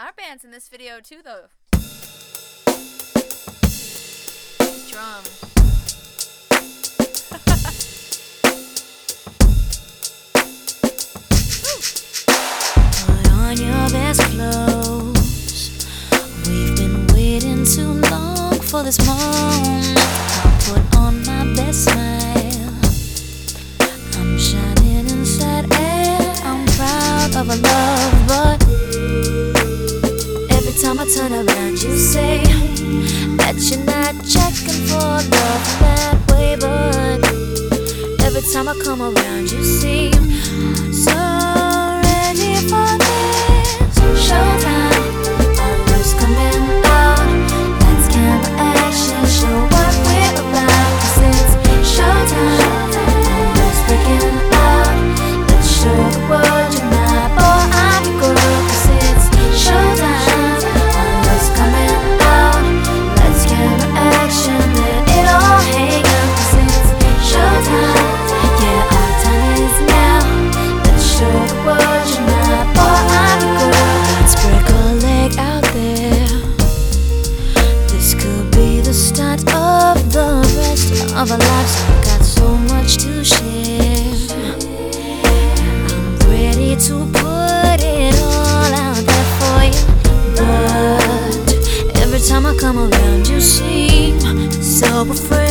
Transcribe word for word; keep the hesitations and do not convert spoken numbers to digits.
Our band's in this video too, though. Drum. Put on your best clothes. We've been waiting too long for this moment. I'll put on my best smile. I'm shining inside and I'm proud of our love, but every time I turn around you say that you're not checking for love that way, but every time I come around you seem so ready for this. Showtime, our love's coming out. Lights, camera, action, show what we're about. 'Cause it's showtime, our love's breaking out. Let's show the world you're my boy, I'm your girl. 'Cause it's showtime, our love's coming out. Lights, camera, action, let it all hang out. 'Cause it's showtime, yeah, our time is now. Let's show the world you're my boy, I'm your girl. Let's break a leg out there. This could be the start of the rest of our lives. We got so much to share. I'm ready to put it all out there for you, but every time I come around you seem so afraid.